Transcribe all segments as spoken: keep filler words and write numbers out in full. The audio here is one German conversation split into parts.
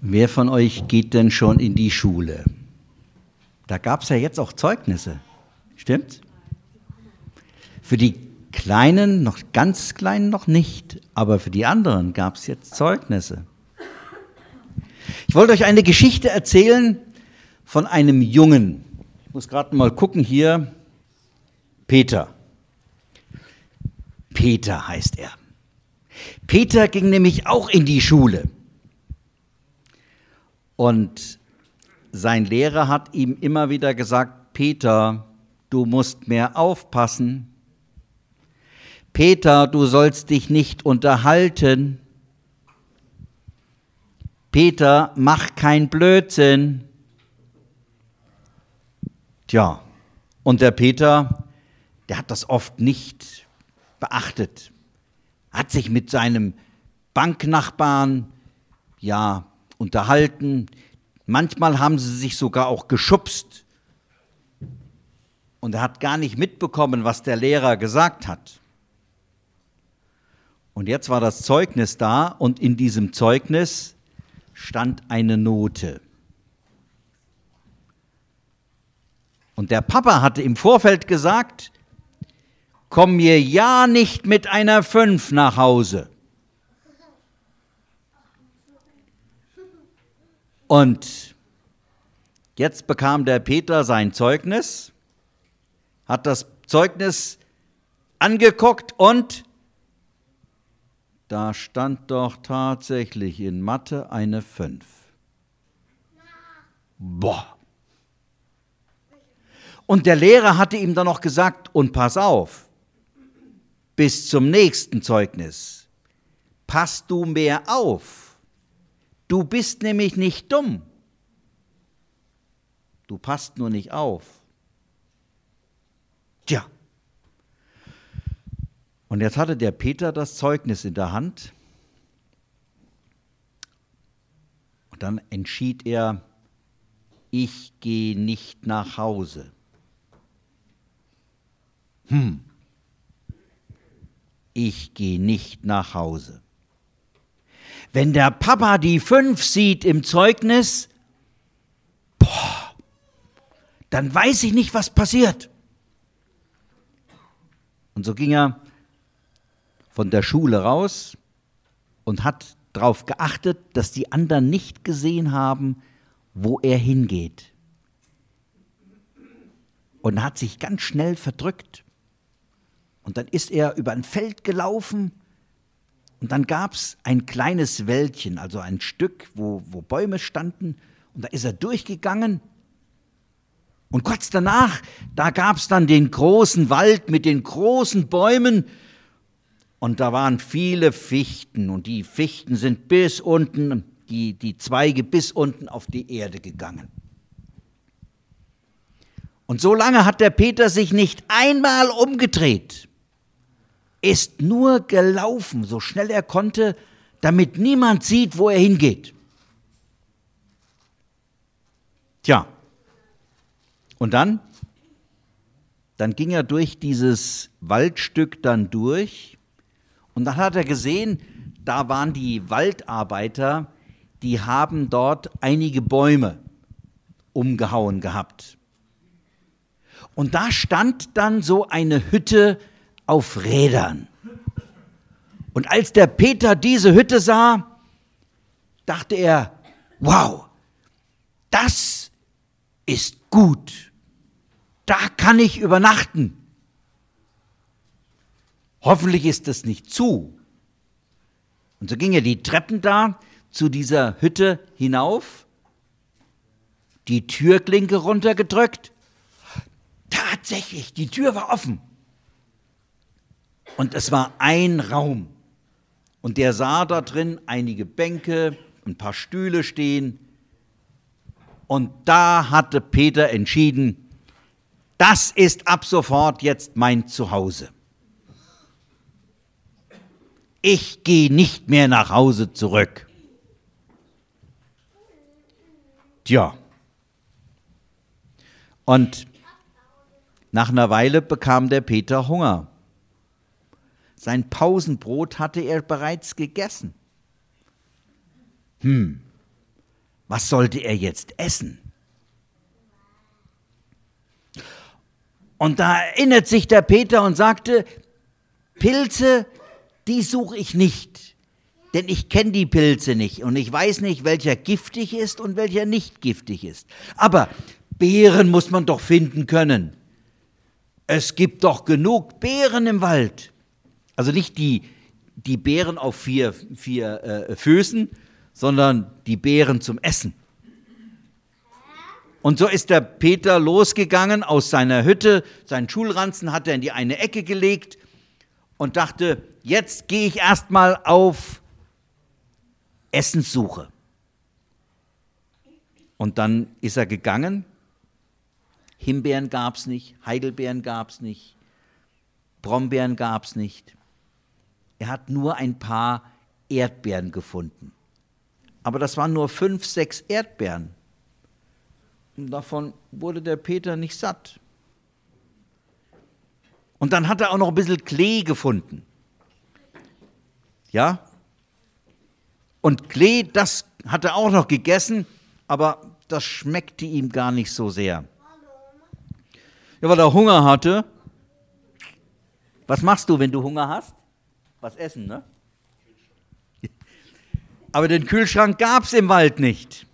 Wer von euch geht denn schon in die Schule? Da gab es ja jetzt auch Zeugnisse, stimmt's? Für die Kleinen, noch ganz Kleinen noch nicht, aber für die anderen gab es jetzt Zeugnisse. Ich wollte euch eine Geschichte erzählen von einem Jungen. Ich muss gerade mal gucken hier. Peter. Peter heißt er. Peter ging nämlich auch in die Schule. Und sein Lehrer hat ihm immer wieder gesagt, Peter, du musst mehr aufpassen. Peter, du sollst dich nicht unterhalten. Peter, mach kein Blödsinn. Tja, und der Peter, der hat das oft nicht beachtet. Hat sich mit seinem Banknachbarn, ja, unterhalten. Manchmal haben sie sich sogar auch geschubst. Und er hat gar nicht mitbekommen, was der Lehrer gesagt hat. Und jetzt war das Zeugnis da und in diesem Zeugnis stand eine Note. Und der Papa hatte im Vorfeld gesagt, komm mir ja nicht mit einer fünf nach Hause. Und jetzt bekam der Peter sein Zeugnis, hat das Zeugnis angeguckt und da stand doch tatsächlich in Mathe eine fünf. Boah. Und der Lehrer hatte ihm dann noch gesagt, und pass auf, bis zum nächsten Zeugnis, pass du mehr auf. Du bist nämlich nicht dumm. Du passt nur nicht auf. Tja. Und jetzt hatte der Peter das Zeugnis in der Hand. Und dann entschied er, ich gehe nicht nach Hause. Hm. Ich gehe nicht nach Hause. Wenn der Papa die fünf sieht im Zeugnis, boah, dann weiß ich nicht, was passiert. Und so ging er von der Schule raus und hat darauf geachtet, dass die anderen nicht gesehen haben, wo er hingeht. Und hat sich ganz schnell verdrückt. Und dann ist er über ein Feld gelaufen und dann gab es ein kleines Wäldchen, also ein Stück, wo, wo Bäume standen. Und da ist er durchgegangen. Und kurz danach, da gab es dann den großen Wald mit den großen Bäumen. Und da waren viele Fichten. Und die Fichten sind bis unten, die, die Zweige bis unten auf die Erde gegangen. Und so lange hat der Peter sich nicht einmal umgedreht. Ist nur gelaufen, so schnell er konnte, damit niemand sieht, wo er hingeht. Tja, und dann, dann ging er durch dieses Waldstück dann durch und dann hat er gesehen, da waren die Waldarbeiter, die haben dort einige Bäume umgehauen gehabt. Und da stand dann so eine Hütte auf Rädern. Und als der Peter diese Hütte sah, dachte er, wow, das ist gut. Da kann ich übernachten. Hoffentlich ist es nicht zu. Und so ging er die Treppen da zu dieser Hütte hinauf, die Türklinke runtergedrückt. Tatsächlich, die Tür war offen. Und es war ein Raum. Und der sah da drin einige Bänke, ein paar Stühle stehen. Und da hatte Peter entschieden, das ist ab sofort jetzt mein Zuhause. Ich gehe nicht mehr nach Hause zurück. Tja. Und nach einer Weile bekam der Peter Hunger. Sein Pausenbrot hatte er bereits gegessen. Hm, Was sollte er jetzt essen? Und da erinnert sich der Peter und sagte, Pilze, die suche ich nicht, denn ich kenne die Pilze nicht und ich weiß nicht, welcher giftig ist und welcher nicht giftig ist. Aber Beeren muss man doch finden können. Es gibt doch genug Beeren im Wald. Also nicht die, die Beeren auf vier, vier äh, Füßen, sondern die Beeren zum Essen. Und so ist der Peter losgegangen aus seiner Hütte, seinen Schulranzen hat er in die eine Ecke gelegt und dachte, jetzt gehe ich erstmal auf Essenssuche. Und dann ist er gegangen, Himbeeren gab es nicht, Heidelbeeren gab es nicht, Brombeeren gab es nicht. Er hat nur ein paar Erdbeeren gefunden. Aber das waren nur fünf, sechs Erdbeeren. Und davon wurde der Peter nicht satt. Und dann hat er auch noch ein bisschen Klee gefunden. Ja? Und Klee, das hat er auch noch gegessen, aber das schmeckte ihm gar nicht so sehr. Ja, weil er Hunger hatte. Was machst du, wenn du Hunger hast? Was essen, ne? Aber den Kühlschrank gab es im Wald nicht.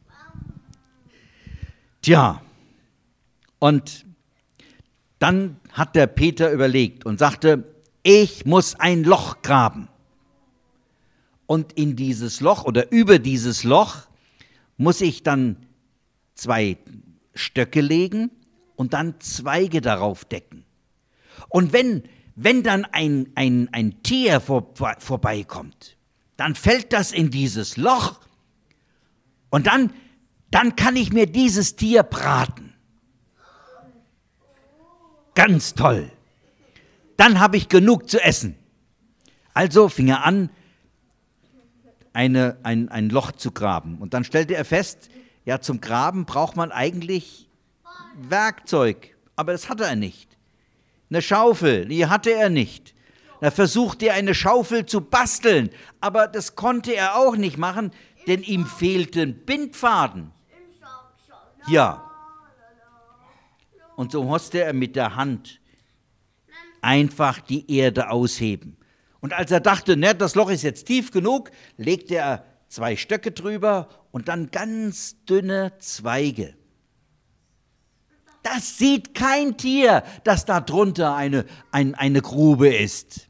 Tja, und dann hat der Peter überlegt und sagte, ich muss ein Loch graben. Und in dieses Loch oder über dieses Loch muss ich dann zwei Stöcke legen und dann Zweige darauf decken. Und wenn, wenn dann ein, ein, ein Tier vor, vorbeikommt, dann fällt das in dieses Loch und dann, dann kann ich mir dieses Tier braten. Ganz toll. Dann habe ich genug zu essen. Also fing er an, eine, ein, ein Loch zu graben. Und dann stellte er fest, ja, zum Graben braucht man eigentlich Werkzeug. Aber das hatte er nicht. Eine Schaufel, die hatte er nicht. Da versuchte er eine Schaufel zu basteln. Aber das konnte er auch nicht machen, denn ihm fehlten Bindfaden. Ja. Und so musste er mit der Hand einfach die Erde ausheben. Und als er dachte, ne, das Loch ist jetzt tief genug, legte er zwei Stöcke drüber und dann ganz dünne Zweige. Das sieht kein Tier, dass da drunter eine, ein, eine Grube ist.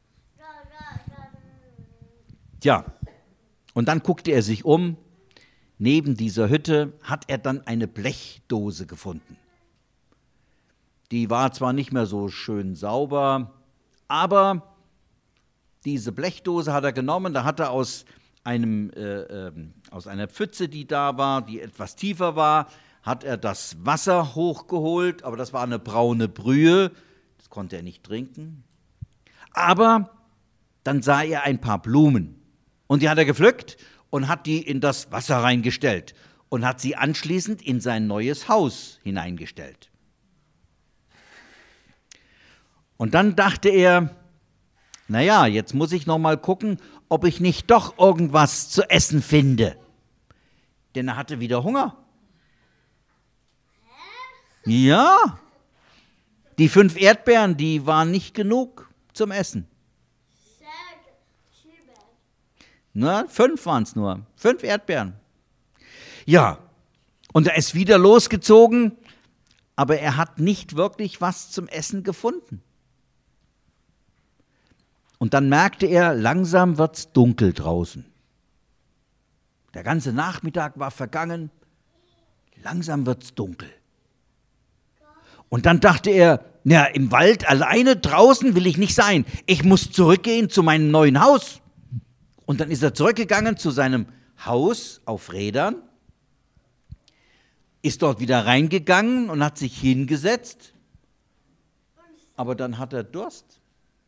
Tja, und dann guckte er sich um. Neben dieser Hütte hat er dann eine Blechdose gefunden. Die war zwar nicht mehr so schön sauber, aber diese Blechdose hat er genommen, da hat er aus, einem, äh, äh, aus einer Pfütze, die da war, die etwas tiefer war, hat er das Wasser hochgeholt, aber das war eine braune Brühe, das konnte er nicht trinken. Aber dann sah er ein paar Blumen und die hat er gepflückt und hat die in das Wasser reingestellt und hat sie anschließend in sein neues Haus hineingestellt. Und dann dachte er, naja, jetzt muss ich noch mal gucken, ob ich nicht doch irgendwas zu essen finde. Denn er hatte wieder Hunger. Ja, die fünf Erdbeeren, die waren nicht genug zum Essen. Na, fünf waren es nur, fünf Erdbeeren. Ja, und er ist wieder losgezogen, aber er hat nicht wirklich was zum Essen gefunden. Und dann merkte er, langsam wird's dunkel draußen. Der ganze Nachmittag war vergangen, langsam wird's dunkel. Und dann dachte er, na, im Wald alleine draußen will ich nicht sein. Ich muss zurückgehen zu meinem neuen Haus. Und dann ist er zurückgegangen zu seinem Haus auf Rädern, ist dort wieder reingegangen und hat sich hingesetzt. Aber dann hat er Durst.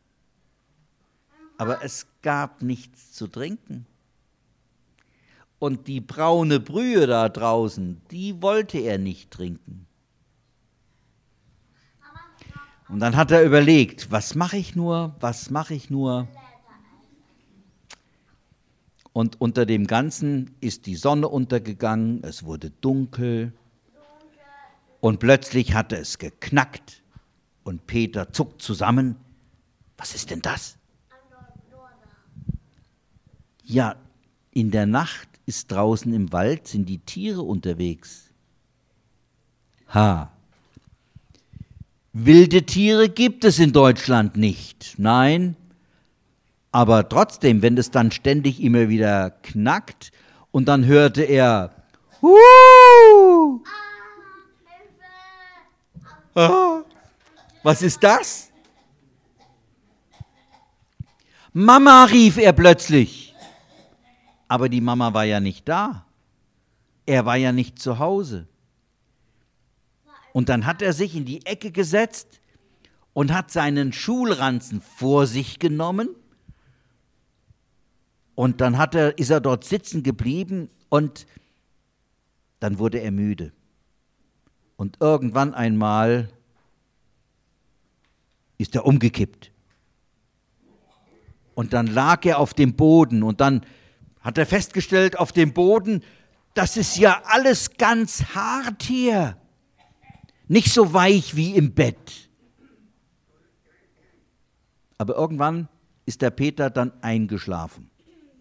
Aber es gab nichts zu trinken. Und die braune Brühe da draußen, die wollte er nicht trinken. Und dann hat er überlegt, was mache ich nur, was mache ich nur? Und unter dem Ganzen ist die Sonne untergegangen, es wurde dunkel und plötzlich hatte es geknackt und Peter zuckt zusammen. Was ist denn das? Ja, in der Nacht ist draußen im Wald, sind die Tiere unterwegs. Ha! Wilde Tiere gibt es in Deutschland nicht, nein. Aber trotzdem, wenn es dann ständig immer wieder knackt und dann hörte er, Huuu! Ah, was ist das? Mama, rief er plötzlich. Aber die Mama war ja nicht da. Er war ja nicht zu Hause. Und dann hat er sich in die Ecke gesetzt und hat seinen Schulranzen vor sich genommen. Und dann hat er, ist er dort sitzen geblieben und dann wurde er müde. Und irgendwann einmal ist er umgekippt. Und dann lag er auf dem Boden und dann hat er festgestellt, auf dem Boden, das ist ja alles ganz hart hier. Nicht so weich wie im Bett. Aber irgendwann ist der Peter dann eingeschlafen.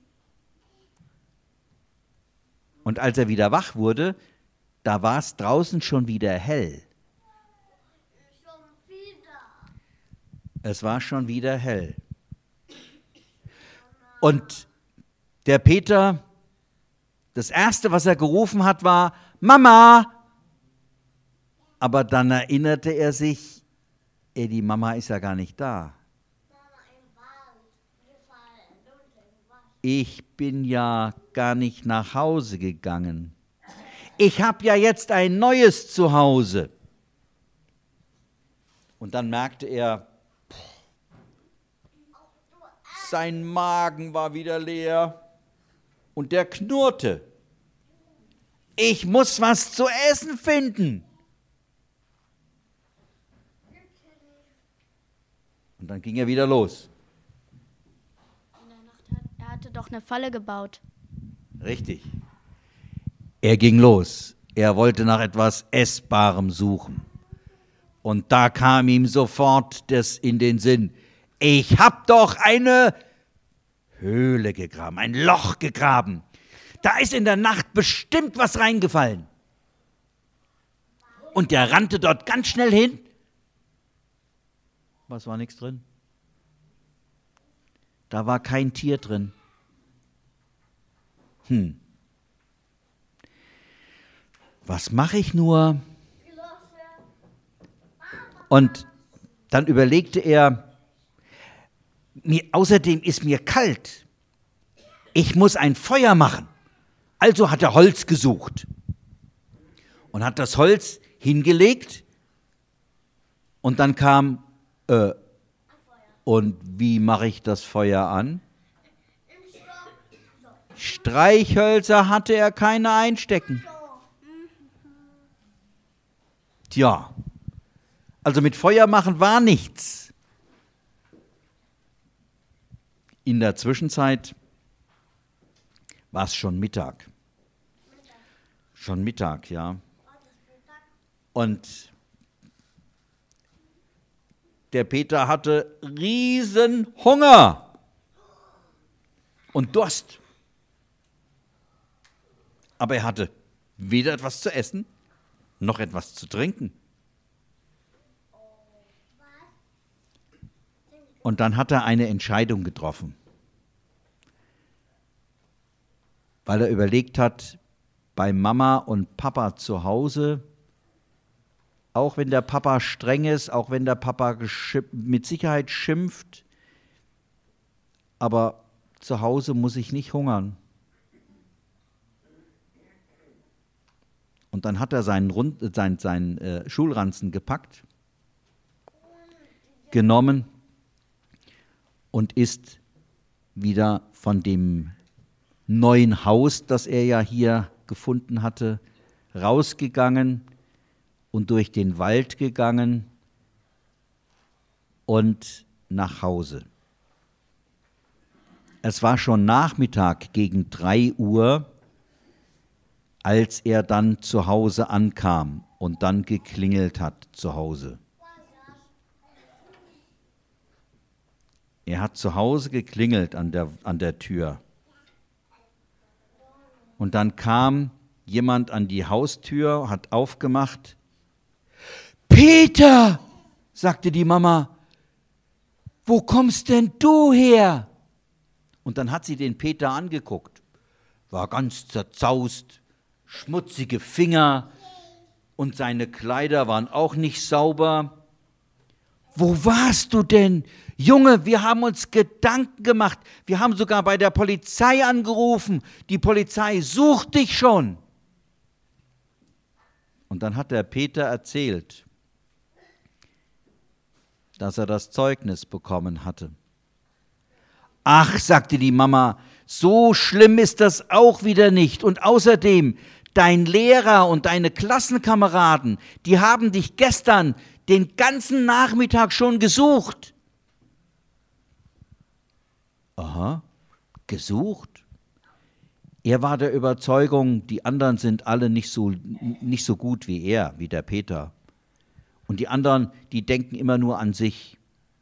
Und als er wieder wach wurde, da war es draußen schon wieder hell. Es war schon wieder hell. Und der Peter, das Erste, was er gerufen hat, war, Mama! Aber dann erinnerte er sich, ey, die Mama ist ja gar nicht da. Ich bin ja gar nicht nach Hause gegangen. Ich habe ja jetzt ein neues Zuhause. Und dann merkte er, sein Magen war wieder leer und der knurrte. Ich muss was zu essen finden. Und dann ging er wieder los. In der Nacht hat, er hatte doch eine Falle gebaut. Richtig. Er ging los. Er wollte nach etwas Essbarem suchen. Und da kam ihm sofort das in den Sinn. Ich hab doch eine Höhle gegraben, ein Loch gegraben. Da ist in der Nacht bestimmt was reingefallen. Und der rannte dort ganz schnell hin. Was war nichts drin? Da war kein Tier drin. Hm. Was mache ich nur? Und dann überlegte er, mir, außerdem ist mir kalt. Ich muss ein Feuer machen. Also hat er Holz gesucht und hat das Holz hingelegt und dann kam, äh, und wie mache ich das Feuer an? Streichhölzer hatte er keine einstecken. Tja, also mit Feuer machen war nichts. In der Zwischenzeit war es schon Mittag. Schon Mittag, ja. Und der Peter hatte riesen Hunger und Durst. Aber er hatte weder etwas zu essen, noch etwas zu trinken. Und dann hat er eine Entscheidung getroffen, weil er überlegt hat, bei Mama und Papa zu Hause, auch wenn der Papa streng ist, auch wenn der Papa mit Sicherheit schimpft, aber zu Hause muss ich nicht hungern. Und dann hat er seinen, Rund, seinen, seinen äh, Schulranzen gepackt, genommen und ist wieder von dem neuen Haus, das er ja hier gefunden hatte, rausgegangen und durch den Wald gegangen und nach Hause. Es war schon Nachmittag gegen drei Uhr, als er dann zu Hause ankam und dann geklingelt hat zu Hause. Er hat zu Hause geklingelt an der, an der Tür. Und dann kam jemand an die Haustür, hat aufgemacht. Peter, sagte die Mama, wo kommst denn du her? Und dann hat sie den Peter angeguckt, war ganz zerzaust, schmutzige Finger und seine Kleider waren auch nicht sauber. Wo warst du denn? Junge, wir haben uns Gedanken gemacht, wir haben sogar bei der Polizei angerufen, die Polizei sucht dich schon. Und dann hat der Peter erzählt, dass er das Zeugnis bekommen hatte. Ach, sagte die Mama, so schlimm ist das auch wieder nicht. Und außerdem, dein Lehrer und deine Klassenkameraden, die haben dich gestern den ganzen Nachmittag schon gesucht. Aha, gesucht? Er war der Überzeugung, die anderen sind alle nicht so, nicht so gut wie er, wie der Peter. Und die anderen, die denken immer nur an sich.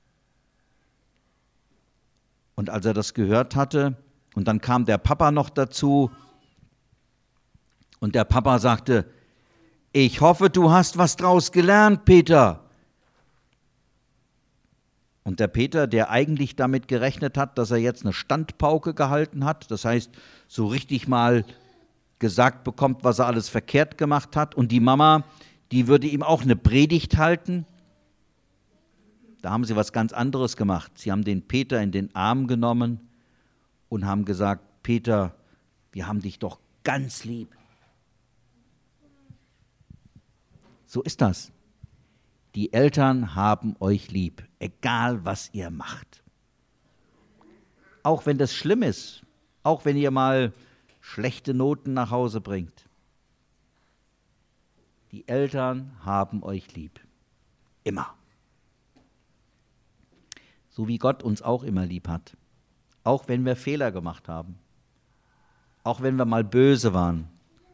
Und als er das gehört hatte, und dann kam der Papa noch dazu, und der Papa sagte, ich hoffe, du hast was draus gelernt, Peter. Und der Peter, der eigentlich damit gerechnet hat, dass er jetzt eine Standpauke gehalten hat, das heißt, so richtig mal gesagt bekommt, was er alles verkehrt gemacht hat, und die Mama, die würde ihm auch eine Predigt halten. Da haben sie was ganz anderes gemacht. Sie haben den Peter in den Arm genommen und haben gesagt, Peter, wir haben dich doch ganz lieb. So ist das. Die Eltern haben euch lieb, egal was ihr macht. Auch wenn das schlimm ist, auch wenn ihr mal schlechte Noten nach Hause bringt. Die Eltern haben euch lieb. Immer. So wie Gott uns auch immer lieb hat. Auch wenn wir Fehler gemacht haben. Auch wenn wir mal böse waren.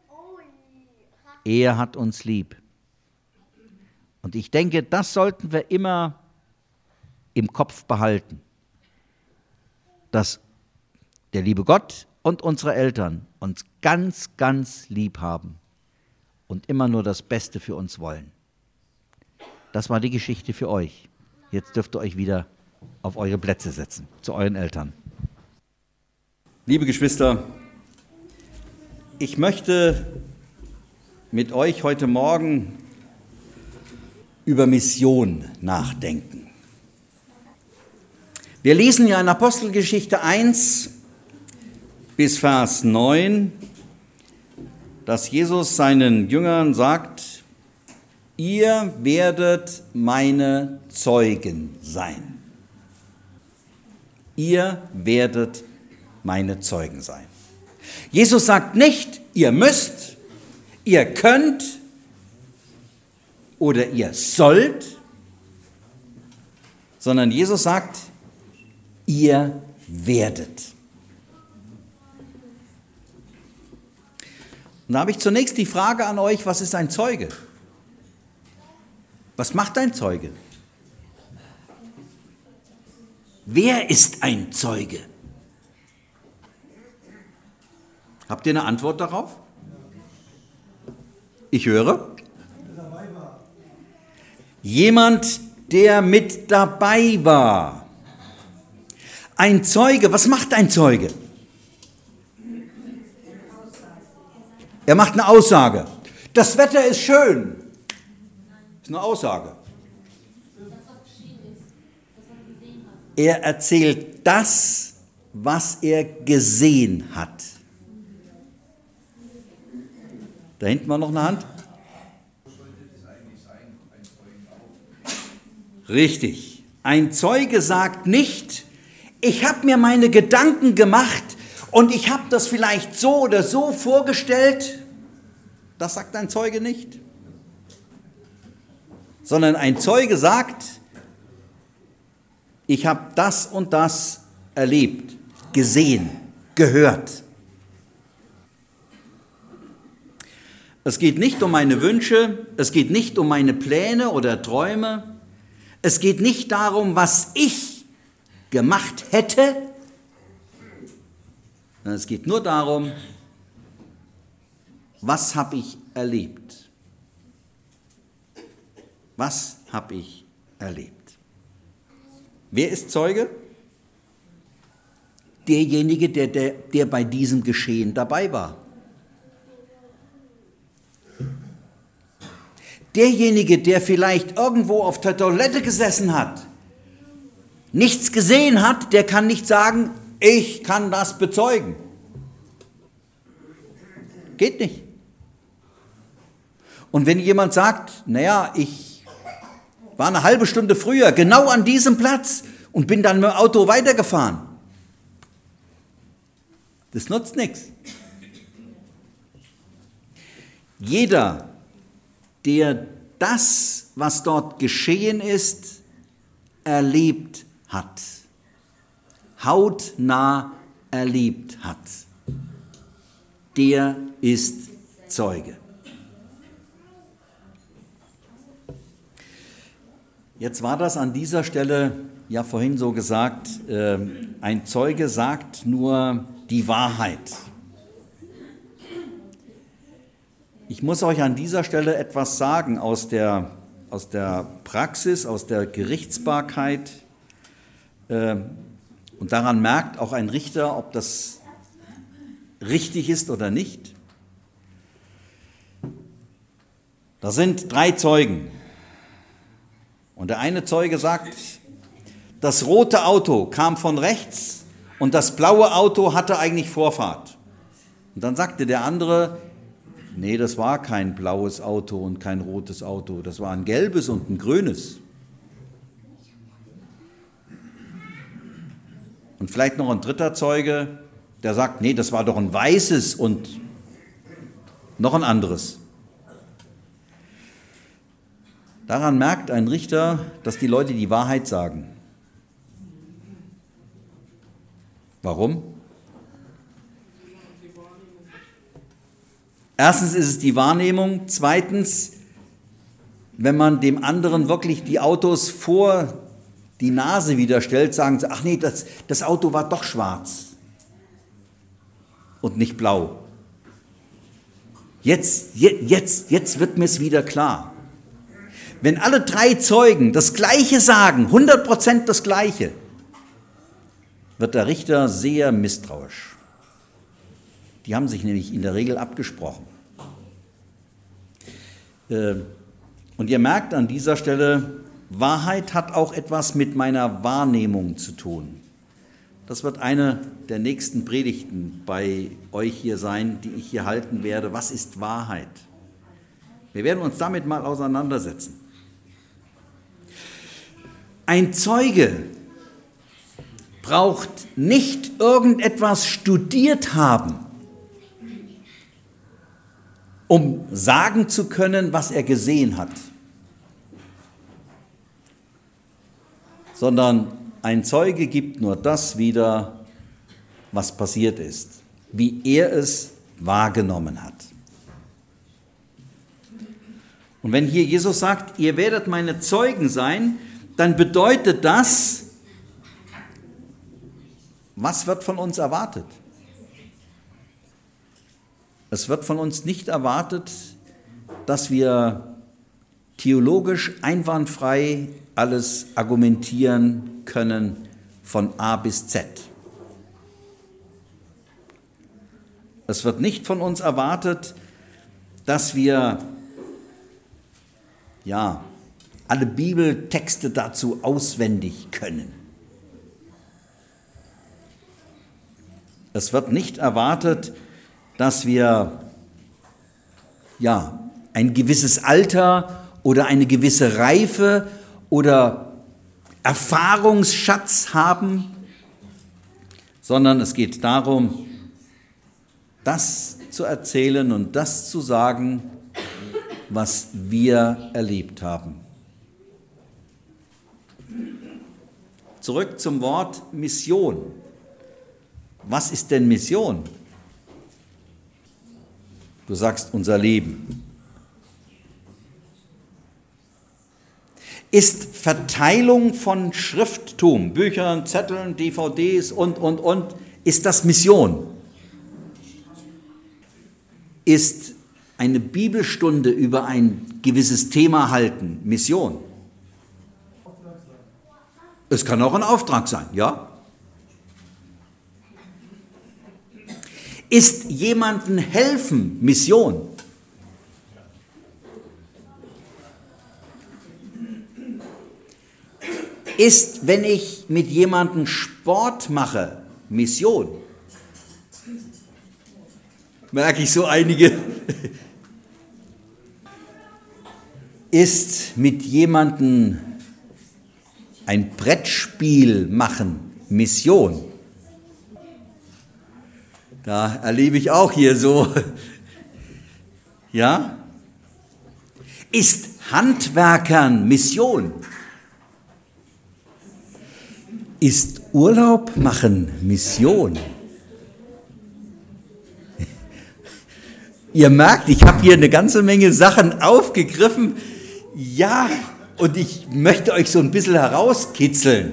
Er hat uns lieb. Und ich denke, das sollten wir immer im Kopf behalten. Dass der liebe Gott und unsere Eltern uns ganz, ganz lieb haben. Und immer nur das Beste für uns wollen. Das war die Geschichte für euch. Jetzt dürft ihr euch wieder auf eure Plätze setzen, zu euren Eltern. Liebe Geschwister, ich möchte mit euch heute Morgen über Mission nachdenken. Wir lesen ja in Apostelgeschichte eins bis Vers neun, dass Jesus seinen Jüngern sagt, ihr werdet meine Zeugen sein. Ihr werdet meine Zeugen sein. Jesus sagt nicht, ihr müsst, ihr könnt oder ihr sollt, sondern Jesus sagt, ihr werdet. Und da habe ich zunächst die Frage an euch, was ist ein Zeuge? Was macht ein Zeuge? Wer ist ein Zeuge? Habt ihr eine Antwort darauf? Ich höre. Jemand, der mit dabei war. Ein Zeuge, was macht ein Zeuge? Er macht eine Aussage. Das Wetter ist schön. Das ist eine Aussage. Er erzählt das, was er gesehen hat. Da hinten war noch eine Hand. Richtig. Ein Zeuge sagt nicht, ich habe mir meine Gedanken gemacht und ich habe das vielleicht so oder so vorgestellt. Das sagt ein Zeuge nicht. Sondern ein Zeuge sagt, ich habe das und das erlebt. gesehen, gehört. Es geht nicht um meine Wünsche, es geht nicht um meine Pläne oder Träume, es geht nicht darum, was ich gemacht hätte, sondern es geht nur darum, was habe ich erlebt? Was habe ich erlebt? Wer ist Zeuge? Derjenige, der, der, der bei diesem Geschehen dabei war. Derjenige, der vielleicht irgendwo auf der Toilette gesessen hat, nichts gesehen hat, der kann nicht sagen, ich kann das bezeugen. Geht nicht. Und wenn jemand sagt, naja, ich war eine halbe Stunde früher genau an diesem Platz und bin dann mit dem Auto weitergefahren, das nutzt nichts. Jeder, der das, was dort geschehen ist, erlebt hat, hautnah erlebt hat, der ist Zeuge. Jetzt war das an dieser Stelle ja vorhin so gesagt, äh, ein Zeuge sagt nur die Wahrheit. Ich muss euch an dieser Stelle etwas sagen aus der, aus der Praxis, aus der Gerichtsbarkeit. Äh, und daran merkt auch ein Richter, ob das richtig ist oder nicht. Da sind drei Zeugen. Und der eine Zeuge sagt, das rote Auto kam von rechts und das blaue Auto hatte eigentlich Vorfahrt. Und dann sagte der andere, nee, das war kein blaues Auto und kein rotes Auto, das war ein gelbes und ein grünes. Und vielleicht noch ein dritter Zeuge, der sagt, nee, das war doch ein weißes und noch ein anderes. Daran merkt ein Richter, dass die Leute die Wahrheit sagen. Warum? Erstens ist es die Wahrnehmung. Zweitens, wenn man dem anderen wirklich die Autos vor die Nase wieder stellt, sagen sie, ach nee, das, das Auto war doch schwarz und nicht blau. Jetzt, jetzt, jetzt wird mir es wieder klar. Wenn alle drei Zeugen das Gleiche sagen, hundert Prozent das Gleiche, wird der Richter sehr misstrauisch. Die haben sich nämlich in der Regel abgesprochen. Und ihr merkt an dieser Stelle, Wahrheit hat auch etwas mit meiner Wahrnehmung zu tun. Das wird eine der nächsten Predigten bei euch hier sein, die ich hier halten werde. Was ist Wahrheit? Wir werden uns damit mal auseinandersetzen. Ein Zeuge braucht nicht irgendetwas studiert haben, um sagen zu können, was er gesehen hat, sondern ein Zeuge gibt nur das wieder, was passiert ist, wie er es wahrgenommen hat. Und wenn hier Jesus sagt, ihr werdet meine Zeugen sein, dann bedeutet das, was wird von uns erwartet? Es wird von uns nicht erwartet, dass wir theologisch einwandfrei alles argumentieren können von A bis Z. Es wird nicht von uns erwartet, dass wir ja, alle Bibeltexte dazu auswendig können. Es wird nicht erwartet, dass wir ja, ein gewisses Alter oder eine gewisse Reife oder Erfahrungsschatz haben, sondern es geht darum, das zu erzählen und das zu sagen, was wir erlebt haben. Zurück zum Wort Mission. Was ist denn Mission? Du sagst unser Leben. Ist Verteilung von Schrifttum, Büchern, Zetteln, D V Ds und, und, und, ist das Mission? Ist eine Bibelstunde über ein gewisses Thema halten Mission? Es kann auch ein Auftrag sein, ja? Ist jemandem helfen Mission? Ist, wenn ich mit jemandem Sport mache, Mission? Merke ich so einige. Ist mit jemandem ein Brettspiel machen Mission? Da erlebe ich auch hier so. Ja? Ist Handwerkern Mission? Ist Urlaub machen Mission? Ihr merkt, ich habe hier eine ganze Menge Sachen aufgegriffen. Ja, und ich möchte euch so ein bisschen herauskitzeln.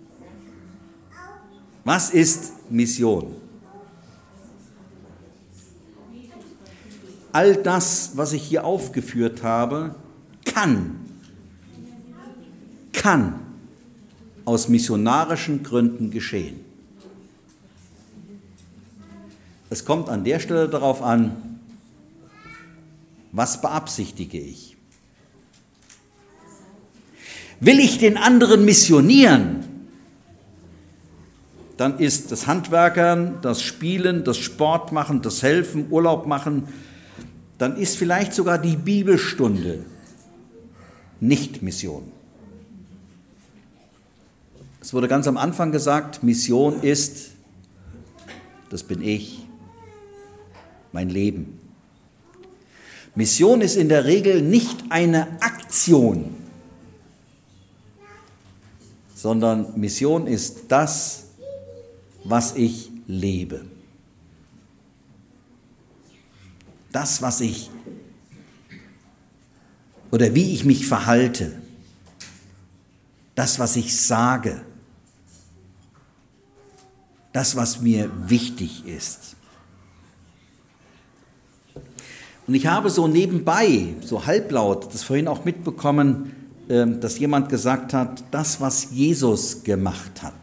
Was ist Mission? All das, was ich hier aufgeführt habe, kann, kann aus missionarischen Gründen geschehen. Es kommt an der Stelle darauf an, was beabsichtige ich? Will ich den anderen missionieren, dann ist das Handwerkern, das Spielen, das Sport machen, das Helfen, Urlaub machen, dann ist vielleicht sogar die Bibelstunde nicht Mission. Es wurde ganz am Anfang gesagt, Mission ist, das bin ich, mein Leben. Mission ist in der Regel nicht eine Aktion, sondern Mission ist das, was ich lebe. Das, was ich oder wie ich mich verhalte. Das, was ich sage. Das, was mir wichtig ist. Und ich habe so nebenbei, so halblaut, das vorhin auch mitbekommen, dass jemand gesagt hat, das, was Jesus gemacht hat.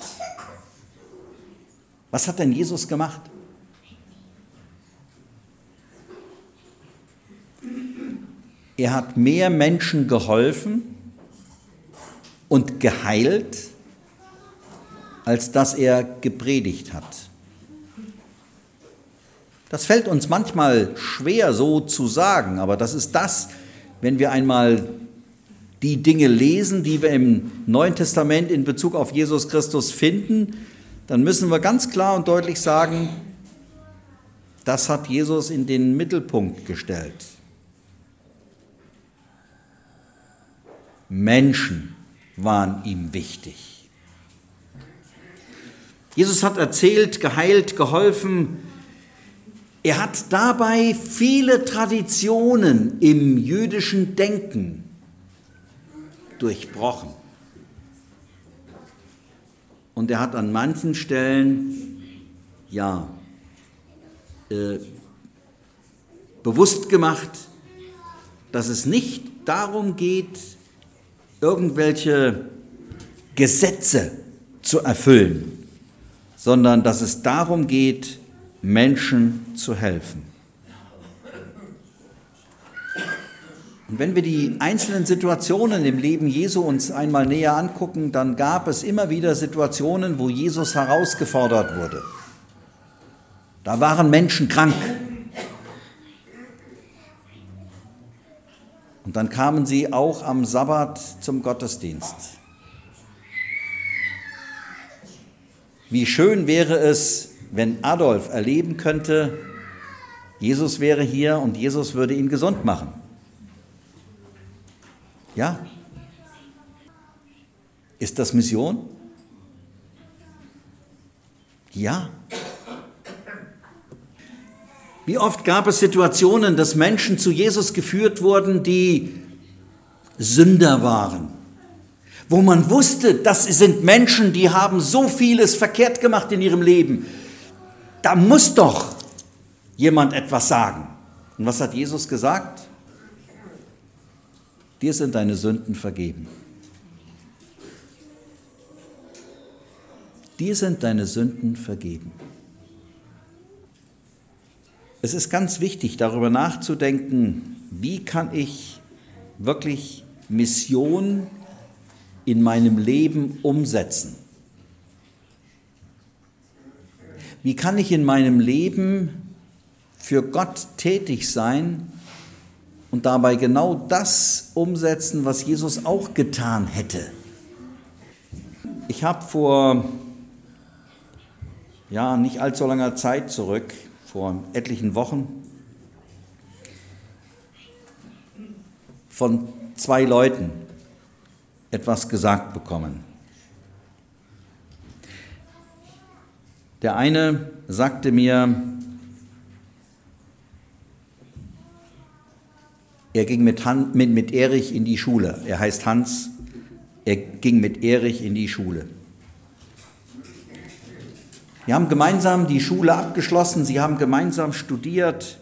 Was hat denn Jesus gemacht? Er hat mehr Menschen geholfen und geheilt, als dass er gepredigt hat. Das fällt uns manchmal schwer so zu sagen, aber das ist das, wenn wir einmal die Dinge lesen, die wir im Neuen Testament in Bezug auf Jesus Christus finden, dann müssen wir ganz klar und deutlich sagen, das hat Jesus in den Mittelpunkt gestellt. Menschen waren ihm wichtig. Jesus hat erzählt, geheilt, geholfen. Er hat dabei viele Traditionen im jüdischen Denken durchbrochen. Und er hat an manchen Stellen, ja, äh, bewusst gemacht, dass es nicht darum geht, irgendwelche Gesetze zu erfüllen, sondern dass es darum geht, Menschen zu helfen. Und wenn wir die einzelnen Situationen im Leben Jesu uns einmal näher angucken, dann gab es immer wieder Situationen, wo Jesus herausgefordert wurde. Da waren Menschen krank. Und dann kamen sie auch am Sabbat zum Gottesdienst. Wie schön wäre es, wenn Adolf erleben könnte, Jesus wäre hier und Jesus würde ihn gesund machen. Ja? Ist das Mission? Ja. Wie oft gab es Situationen, dass Menschen zu Jesus geführt wurden, die Sünder waren, wo man wusste, das sind Menschen, die haben so vieles verkehrt gemacht in ihrem Leben. Da muss doch jemand etwas sagen. Und was hat Jesus gesagt? Dir sind deine Sünden vergeben. Dir sind deine Sünden vergeben. Es ist ganz wichtig, darüber nachzudenken, wie kann ich wirklich Mission in meinem Leben umsetzen? Wie kann ich in meinem Leben für Gott tätig sein und dabei genau das umsetzen, was Jesus auch getan hätte? Ich habe vor ja, nicht allzu langer Zeit zurück, vor etlichen Wochen, von zwei Leuten etwas gesagt bekommen. Der eine sagte mir, er ging mit, Han, mit, mit Erich in die Schule. Er heißt Hans, er ging mit Erich in die Schule. Wir haben gemeinsam die Schule abgeschlossen, sie haben gemeinsam studiert.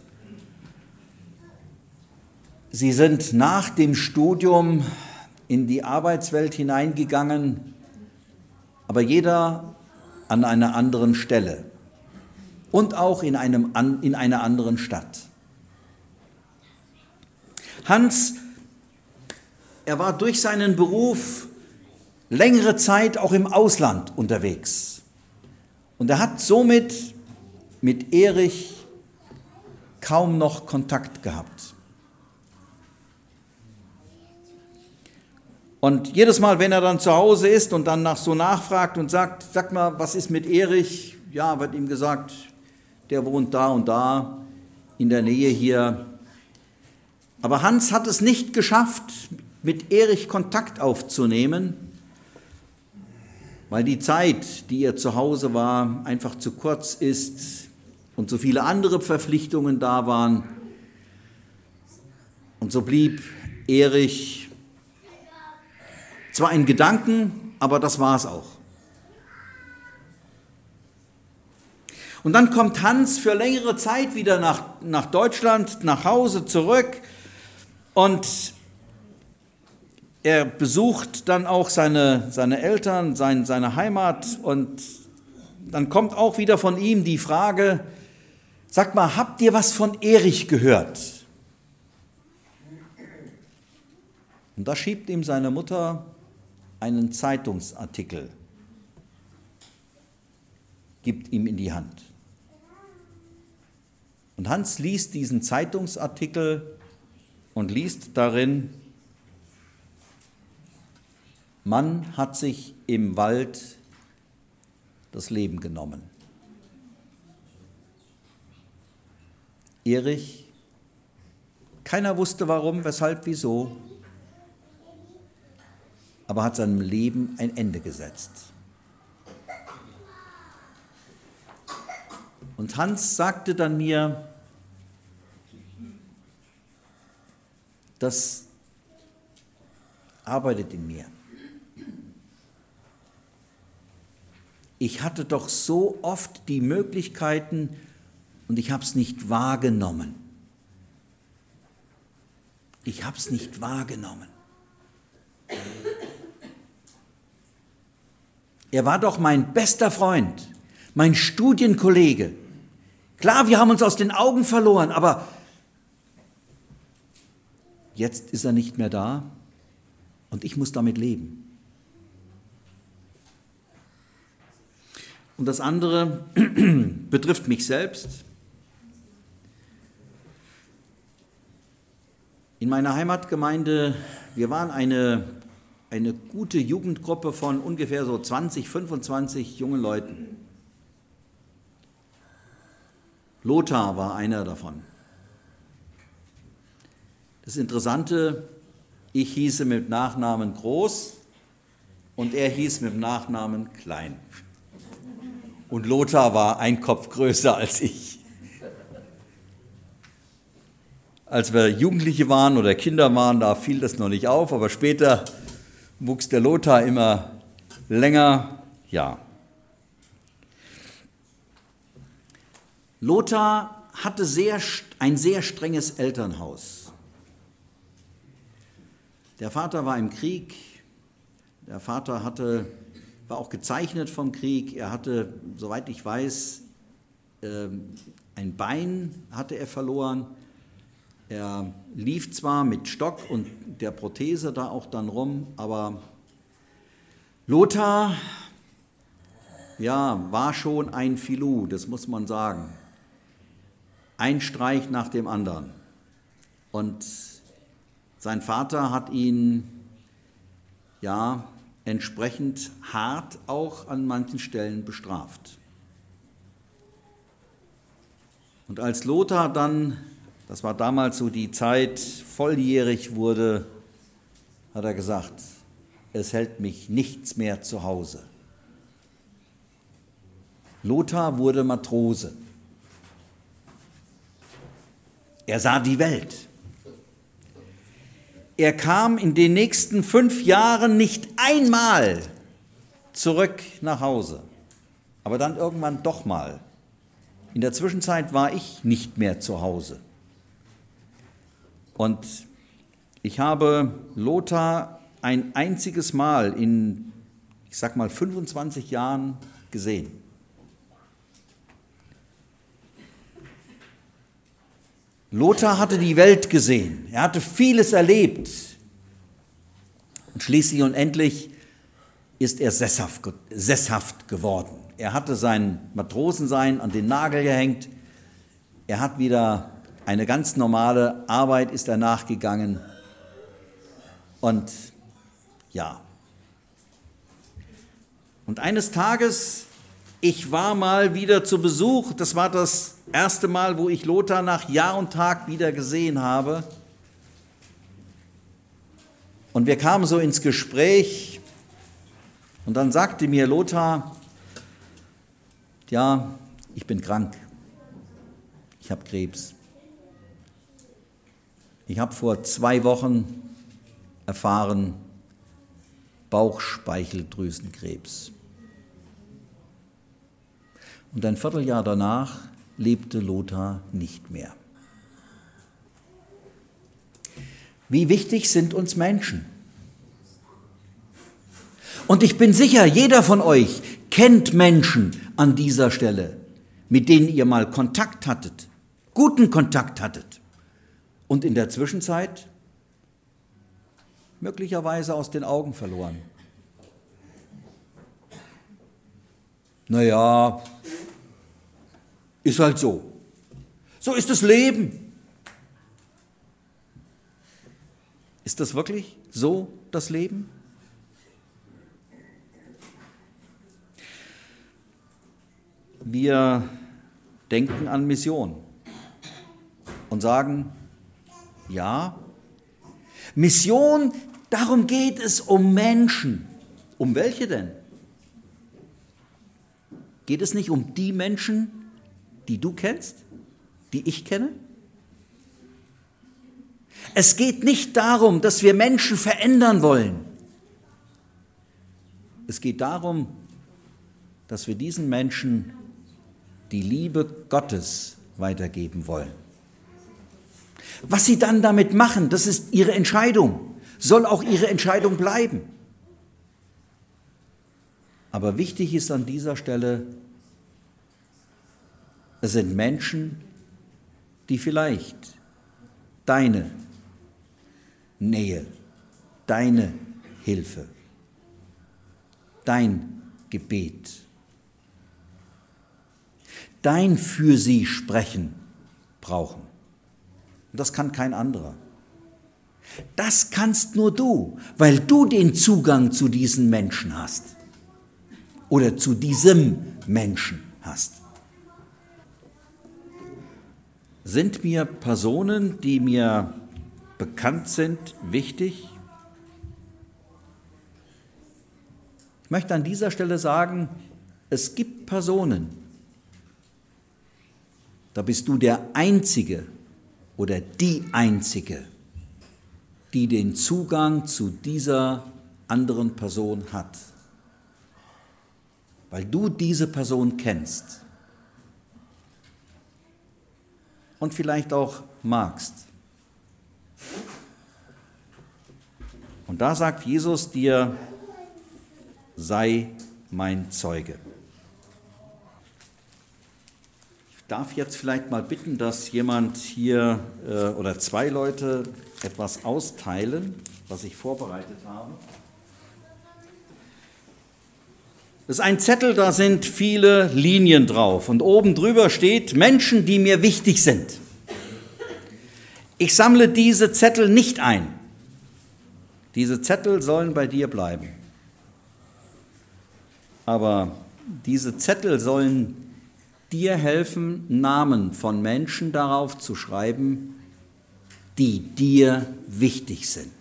Sie sind nach dem Studium in die Arbeitswelt hineingegangen, aber jeder an einer anderen Stelle und auch in, einem, in einer anderen Stadt. Hans, er war durch seinen Beruf längere Zeit auch im Ausland unterwegs. Und er hat somit mit Erich kaum noch Kontakt gehabt. Und jedes Mal, wenn er dann zu Hause ist und dann nach so nachfragt und sagt, sag mal, was ist mit Erich? Ja, wird ihm gesagt, der wohnt da und da, in der Nähe hier. Aber Hans hat es nicht geschafft, mit Erich Kontakt aufzunehmen, weil die Zeit, die er zu Hause war, einfach zu kurz ist und so viele andere Verpflichtungen da waren. Und so blieb Erich zwar in Gedanken, aber das war es auch. Und dann kommt Hans für längere Zeit wieder nach, nach Deutschland, nach Hause zurück und er besucht dann auch seine, seine Eltern, sein, seine Heimat und dann kommt auch wieder von ihm die Frage, sag mal, habt ihr was von Erich gehört? Und da schiebt ihm seine Mutter einen Zeitungsartikel, gibt ihm in die Hand. Und Hans liest diesen Zeitungsartikel und liest darin, Mann hat sich im Wald das Leben genommen. Erich, keiner wusste warum, weshalb, wieso, aber hat seinem Leben ein Ende gesetzt. Und Hans sagte dann mir, das arbeitet in mir. Ich hatte doch so oft die Möglichkeiten und ich habe es nicht wahrgenommen. Ich habe es nicht wahrgenommen. Er war doch mein bester Freund, mein Studienkollege. Klar, wir haben uns aus den Augen verloren, aber jetzt ist er nicht mehr da und ich muss damit leben. Und das andere betrifft mich selbst. In meiner Heimatgemeinde, wir waren eine, eine gute Jugendgruppe von ungefähr so zwanzig, fünfundzwanzig jungen Leuten. Lothar war einer davon. Das Interessante, ich hieße mit Nachnamen Groß und er hieß mit Nachnamen Klein. Und Lothar war ein Kopf größer als ich. Als wir Jugendliche waren oder Kinder waren, da fiel das noch nicht auf, aber später wuchs der Lothar immer länger. Ja. Lothar hatte sehr, ein sehr strenges Elternhaus. Der Vater war im Krieg, der Vater hatte, war auch gezeichnet vom Krieg, er hatte, soweit ich weiß, ein Bein hatte er verloren. Er lief zwar mit Stock und der Prothese da auch dann rum, aber Lothar, ja, war schon ein Filou, das muss man sagen. Ein Streich nach dem anderen. Und sein Vater hat ihn, ja, entsprechend hart auch an manchen Stellen bestraft. Und als Lothar dann, das war damals so die Zeit, volljährig wurde, hat er gesagt, es hält mich nichts mehr zu Hause. Lothar wurde Matrose. Er sah die Welt. Er kam in den nächsten fünf Jahren nicht einmal zurück nach Hause, aber dann irgendwann doch mal. In der Zwischenzeit war ich nicht mehr zu Hause. Und ich habe Lothar ein einziges Mal in, ich sag mal, fünfundzwanzig Jahren gesehen. Lothar hatte die Welt gesehen, er hatte vieles erlebt. Und schließlich und endlich ist er sesshaft, sesshaft geworden. Er hatte sein Matrosensein an den Nagel gehängt. Er hat wieder eine ganz normale Arbeit, ist er nachgegangen. Und ja. Und eines Tages, ich war mal wieder zu Besuch, das war das erste Mal, wo ich Lothar nach Jahr und Tag wieder gesehen habe. Und wir kamen so ins Gespräch und dann sagte mir Lothar, ja, ich bin krank, ich habe Krebs. Ich habe vor zwei Wochen erfahren, Bauchspeicheldrüsenkrebs. Und ein Vierteljahr danach lebte Lothar nicht mehr. Wie wichtig sind uns Menschen? Und ich bin sicher, jeder von euch kennt Menschen an dieser Stelle, mit denen ihr mal Kontakt hattet, guten Kontakt hattet und in der Zwischenzeit möglicherweise aus den Augen verloren. Naja, ist halt so. So ist das Leben. Ist das wirklich so das Leben? Wir denken an Mission und sagen, ja, Mission, darum geht es um Menschen. Um welche denn? Geht es nicht um die Menschen, die du kennst, die ich kenne? Es geht nicht darum, dass wir Menschen verändern wollen. Es geht darum, dass wir diesen Menschen die Liebe Gottes weitergeben wollen. Was sie dann damit machen, das ist ihre Entscheidung, soll auch ihre Entscheidung bleiben. Aber wichtig ist an dieser Stelle, es sind Menschen, die vielleicht deine Nähe, deine Hilfe, dein Gebet, dein für sie Sprechen brauchen. Und das kann kein anderer. Das kannst nur du, weil du den Zugang zu diesen Menschen hast oder zu diesem Menschen hast. Sind mir Personen, die mir bekannt sind, wichtig? Ich möchte an dieser Stelle sagen, es gibt Personen, da bist du der Einzige oder die Einzige, die den Zugang zu dieser anderen Person hat, weil du diese Person kennst und vielleicht auch magst. Und da sagt Jesus dir, sei mein Zeuge. Ich darf jetzt vielleicht mal bitten, dass jemand hier äh, oder zwei Leute etwas austeilen, was ich vorbereitet habe. Das ist ein Zettel, da sind viele Linien drauf und oben drüber steht Menschen, die mir wichtig sind. Ich sammle diese Zettel nicht ein. Diese Zettel sollen bei dir bleiben. Aber diese Zettel sollen dir helfen, Namen von Menschen darauf zu schreiben, die dir wichtig sind.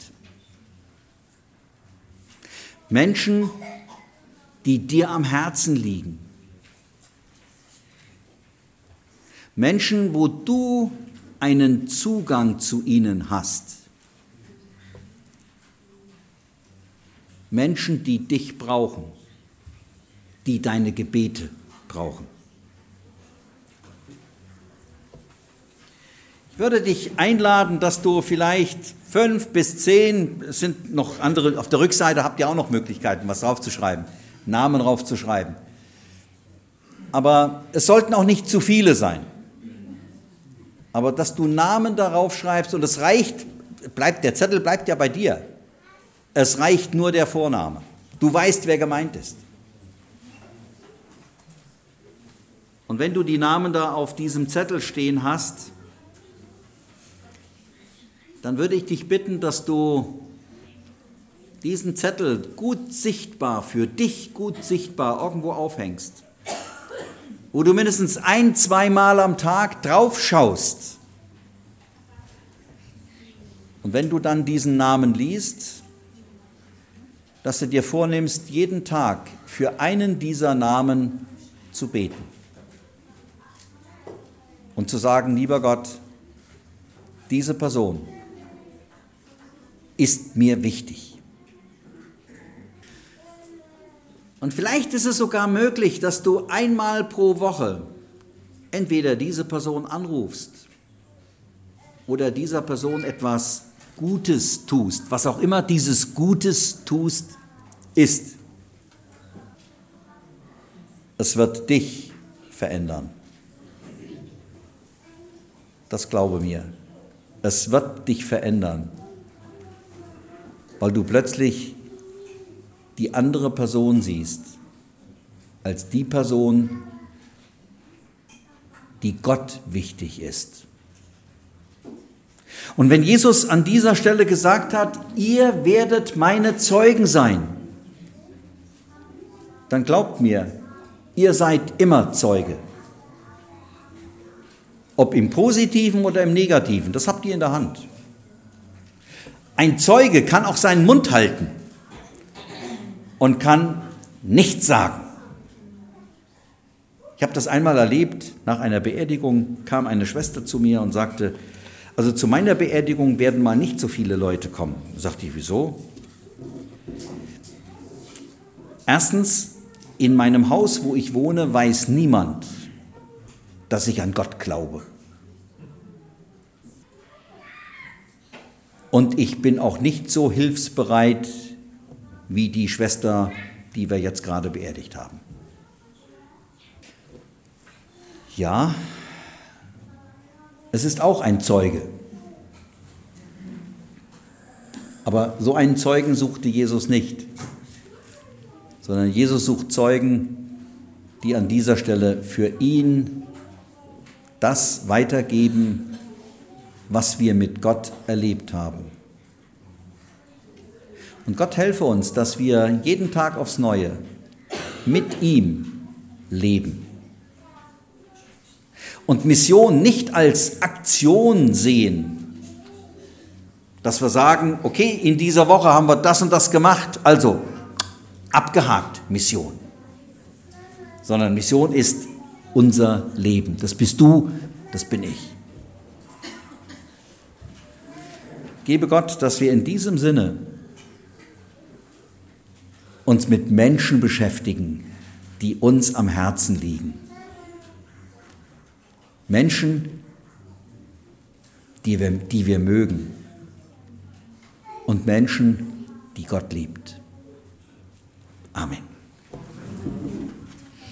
Menschen, die dir am Herzen liegen. Menschen, wo du einen Zugang zu ihnen hast. Menschen, die dich brauchen, die deine Gebete brauchen. Ich würde dich einladen, dass du vielleicht fünf bis zehn, es sind noch andere, auf der Rückseite habt ihr auch noch Möglichkeiten, was draufzuschreiben, Namen draufzuschreiben. Aber es sollten auch nicht zu viele sein. Aber dass du Namen darauf schreibst und es reicht, bleibt, der Zettel bleibt ja bei dir. Es reicht nur der Vorname. Du weißt, wer gemeint ist. Und wenn du die Namen da auf diesem Zettel stehen hast, dann würde ich dich bitten, dass du diesen Zettel gut sichtbar, für dich gut sichtbar irgendwo aufhängst, wo du mindestens ein-, zweimal am Tag drauf schaust. Und wenn du dann diesen Namen liest, dass du dir vornimmst, jeden Tag für einen dieser Namen zu beten und zu sagen, lieber Gott, diese Person ist mir wichtig. Und vielleicht ist es sogar möglich, dass du einmal pro Woche entweder diese Person anrufst oder dieser Person etwas Gutes tust, was auch immer dieses Gutes tust, ist. Es wird dich verändern. Das glaube mir. Es wird dich verändern, weil du plötzlich die andere Person siehst als die Person, die Gott wichtig ist. Und wenn Jesus an dieser Stelle gesagt hat, ihr werdet meine Zeugen sein, dann glaubt mir, ihr seid immer Zeuge. Ob im Positiven oder im Negativen, das habt ihr in der Hand. Ein Zeuge kann auch seinen Mund halten und kann nichts sagen. Ich habe das einmal erlebt, nach einer Beerdigung kam eine Schwester zu mir und sagte, also zu meiner Beerdigung werden mal nicht so viele Leute kommen. Da sagte ich, wieso? Erstens, in meinem Haus, wo ich wohne, weiß niemand, dass ich an Gott glaube. Und ich bin auch nicht so hilfsbereit wie die Schwester, die wir jetzt gerade beerdigt haben. Ja, es ist auch ein Zeuge. Aber so einen Zeugen suchte Jesus nicht, sondern Jesus sucht Zeugen, die an dieser Stelle für ihn das weitergeben, was wir mit Gott erlebt haben. Und Gott helfe uns, dass wir jeden Tag aufs Neue mit ihm leben. Und Mission nicht als Aktion sehen, dass wir sagen, okay, in dieser Woche haben wir das und das gemacht, also abgehakt, Mission. Sondern Mission ist unser Leben. Das bist du, das bin ich. gebe Gott, dass wir in diesem Sinne uns mit Menschen beschäftigen, die uns am Herzen liegen. Menschen, die wir, die wir mögen und Menschen, die Gott liebt. Amen.